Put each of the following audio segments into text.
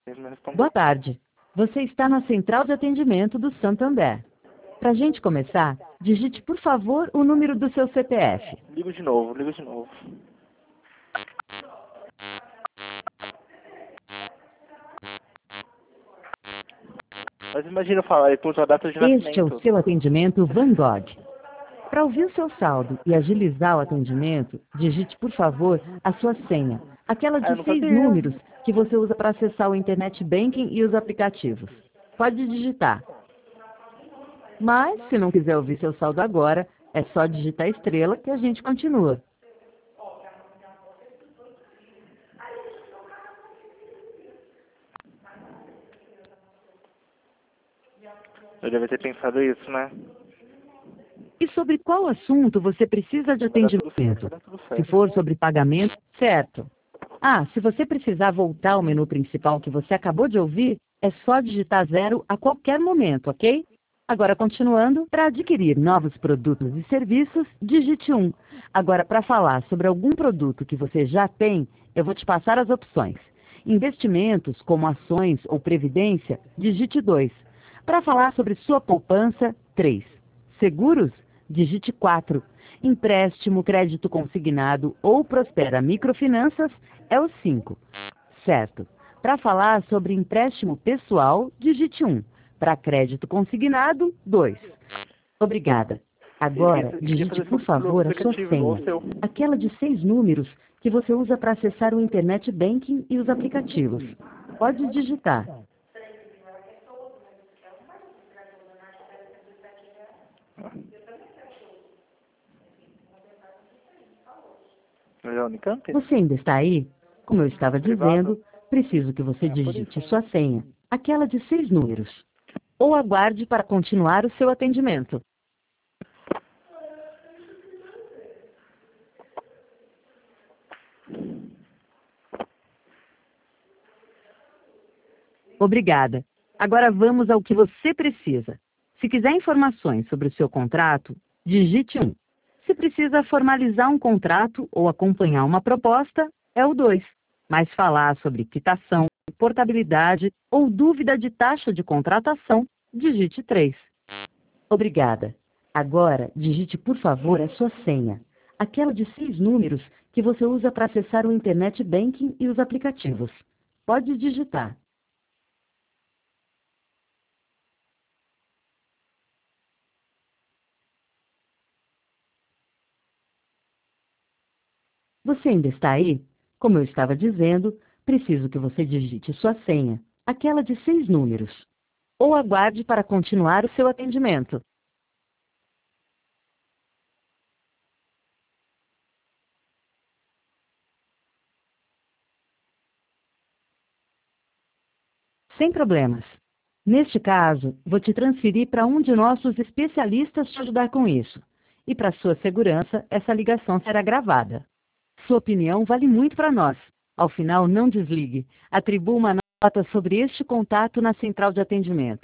Ele não respondeu. Boa tarde. Você está na central de atendimento do Santander. Para a gente começar, digite, por favor, o número do seu CPF. Ligo de novo, ligo de novo. Mas imagina eu falar, ele puxa a data de Este é o nascimento. seu atendimento Van Gogh. Para ouvir o seu saldo e agilizar o atendimento, digite, por favor, a sua senha, aquela Ah, eu de não 6 sabia. números que você usa para acessar o Internet Banking e os aplicativos. Pode digitar. Mas, se não quiser ouvir seu saldo agora, é só digitar estrela que a gente continua. Eu devia ter pensado isso, né? E sobre qual assunto você precisa de Vai dar tudo certo, atendimento? vai dar tudo Se certo. for sobre pagamento, certo. Ah, se você precisar voltar ao menu principal que você acabou de ouvir, é só digitar 0 a qualquer momento, ok? Agora, continuando, para adquirir novos produtos e serviços, digite 1. Agora, para falar sobre algum produto que você já tem, eu vou te passar as opções. Investimentos, como ações ou previdência, digite 2. Para falar sobre sua poupança, 3. Seguros? Digite 4. Empréstimo, crédito consignado ou Prospera Microfinanças é o 5. Certo. Para falar sobre empréstimo pessoal, digite 1. Para crédito consignado, 2. Obrigada. Agora, Ele queria digite, fazer por sobre o favor, a sua aplicativo, igual senha. o seu. Aquela de 6 números que você usa para acessar o Internet Banking e os aplicativos. Pode digitar. Mas é a Unicamp? Você ainda está aí? Como eu estava Privado? dizendo, preciso que você É por isso. digite sua senha, aquela de 6 números, ou aguarde para continuar o seu atendimento. Obrigada. Agora vamos ao que você precisa. Se quiser informações sobre o seu contrato, digite 1. Se precisa formalizar um contrato ou acompanhar uma proposta, é o 2. Mas falar sobre quitação, portabilidade ou dúvida de taxa de contratação, digite 3. Obrigada. Agora, digite, por favor, a sua senha, aquela de 6 números que você usa para acessar o Internet Banking e os aplicativos. Pode digitar. Você ainda está aí? Como eu estava dizendo, preciso que você digite sua senha, aquela de 6 números, ou aguarde para continuar o seu atendimento. Sem problemas. Neste caso, vou te transferir para um de nossos especialistas te ajudar com isso. E para sua segurança, essa ligação será gravada. Sua opinião vale muito para nós. Ao final, não desligue. Atribua uma nota sobre este contato na central de atendimento.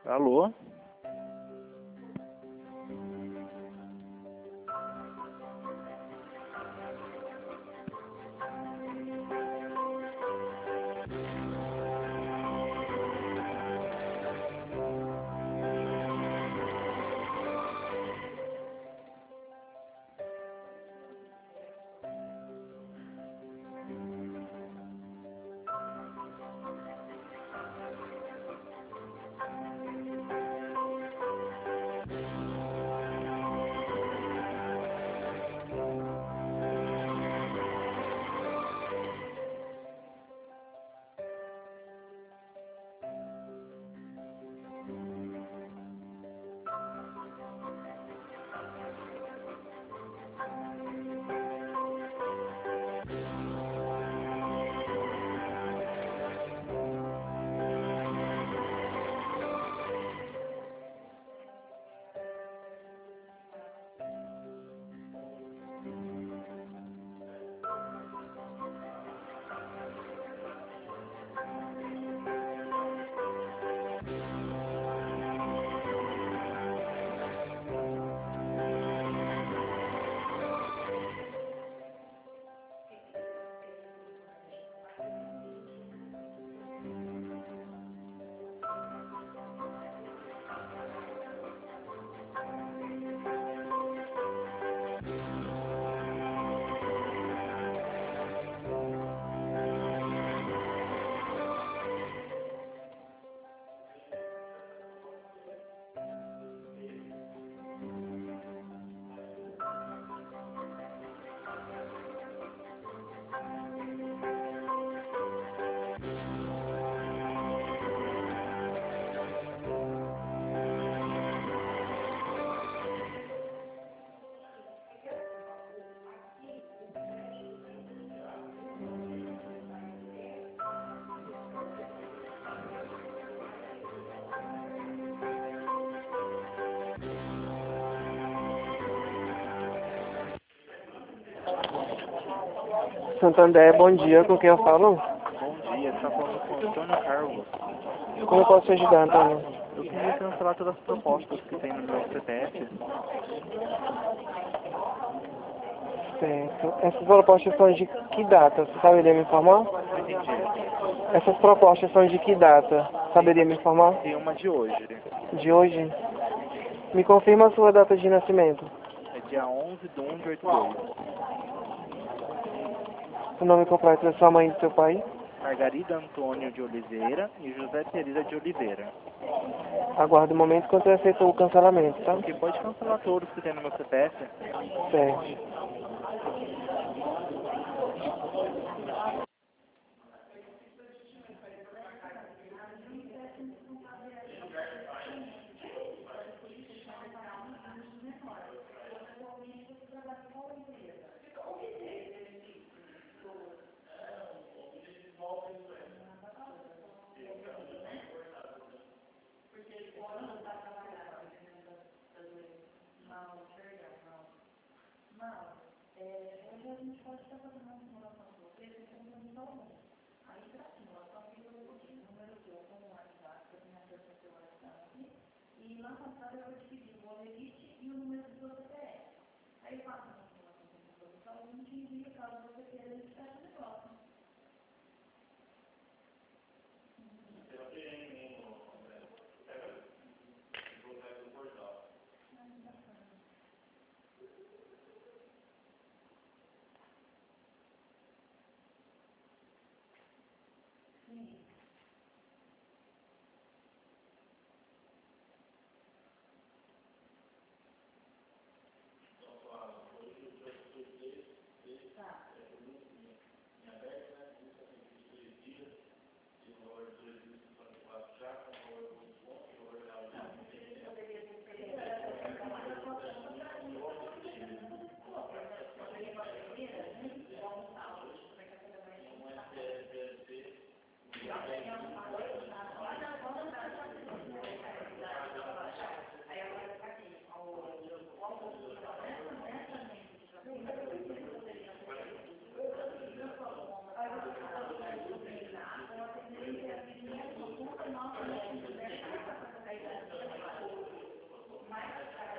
Alô? Santander, bom dia, com quem eu falo? Bom dia, você tá falando com o Antônio Carlos. Como eu posso te ajudar, Antônio? Eu queria cancelar todas as propostas que tem no meu CPF. Certo. Essas propostas são de que data? Você saberia me informar? Não entendi. Essas propostas são de que data? Saberia me informar? Tem uma de hoje. De hoje? Me confirma a sua data de nascimento. É dia 11/1/82. O nome completo da sua mãe e do seu pai? Margarida Antônio de Oliveira e José Teresa de Oliveira. Aguarde um momento enquanto eu aceito o cancelamento, tá? Porque pode cancelar todos que tem no meu CPF. Certo.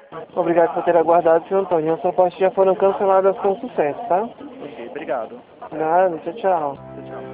Obrigado por ter aguardado, senhor Antônio. As suas partes já foram canceladas com sucesso, tá? Ok, obrigado. Nada, tchau, tchau. Tchau, tchau.